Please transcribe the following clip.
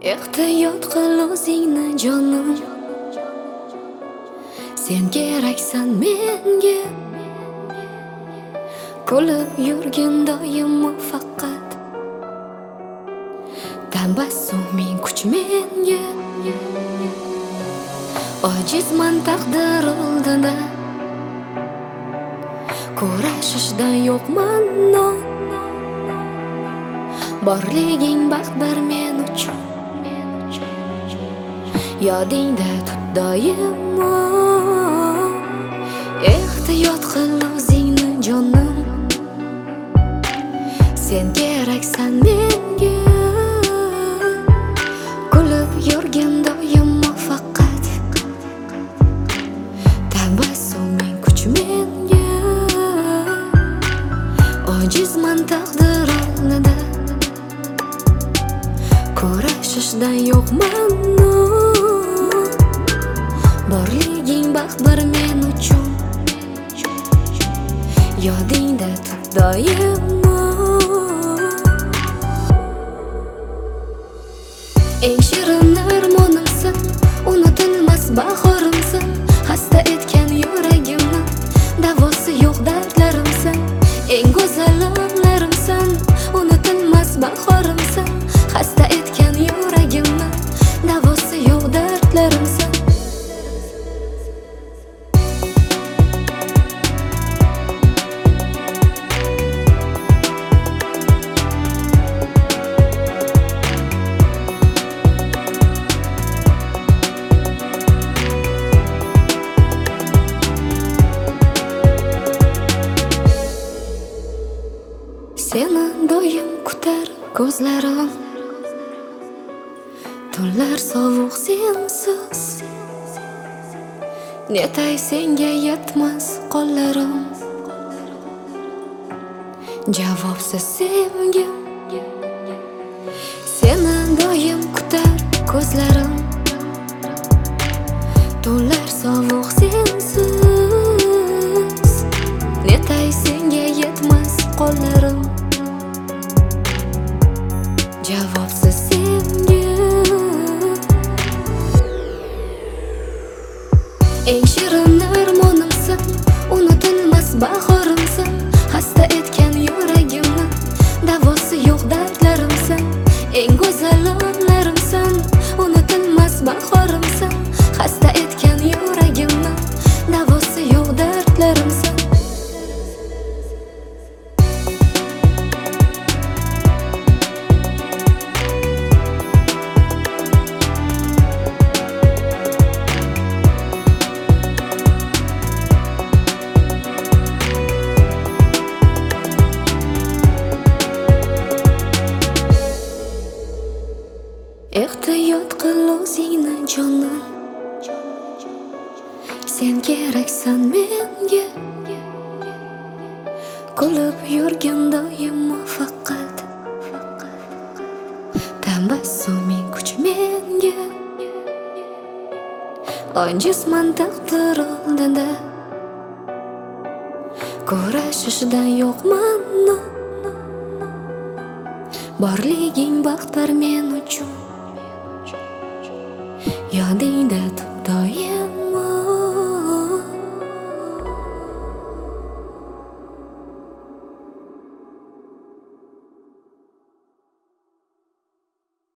Ehtiyot qil o'zingni jonim, sen keraksan menga. Kulib yurgin doim muvaffaqat, tabassuming kuch menga. Ojizman taqdir oldida, kurashishda yo'qman non. Borliging baxtdir men uchun, yodingda tut doimo. Ehtiyot qil o'zingni jonim, sen keraksan menga. Kulib yurgin doim muvaffaqat, tabassuming kuch menga. Ojizman taqdir oldida, kurashishda yo'qman non. Borliging baxtdir men uchun, yodingda tut doimo. Eng shirin armonimsan, unutilmas bahorimsan. Xasta etgan yuragimni davosi yo'q dardlarimsan. Eng go'zal onlarimsan, unutilmas bahorimsan. Xasta etgan yuragimni davosi yo'q dardlarimsan. Seni doim kutar ko'zlarim, tunlar sovuq sensiz. Netay senga yetmas qo'llarim, javobsiz sevgim. Seni doim kutar ko'zlarim, tunlar sovuq sensiz. Netay senga yetmas qo'llarim, javobsiz sevgim. Eng shirin armonimsan, unutilmas bahorimsan. Xasta etgan yuragimni davosi yo'q dardlarimsan. Eng go'zal onlarimsan, unutilmas bahorimsan. Xasta etgan yuragimni davosi yo'q dardlarimsan. Ehtiyot qil o'zingni jonim, sen keraksan menga. Kulib yurgin doim muvaffaqat, tabassuming kuch menga. Ojizman taqdir oldida, kurashishda yo'qman non. Borliging baxtdir men uchun, yodingda tut doim.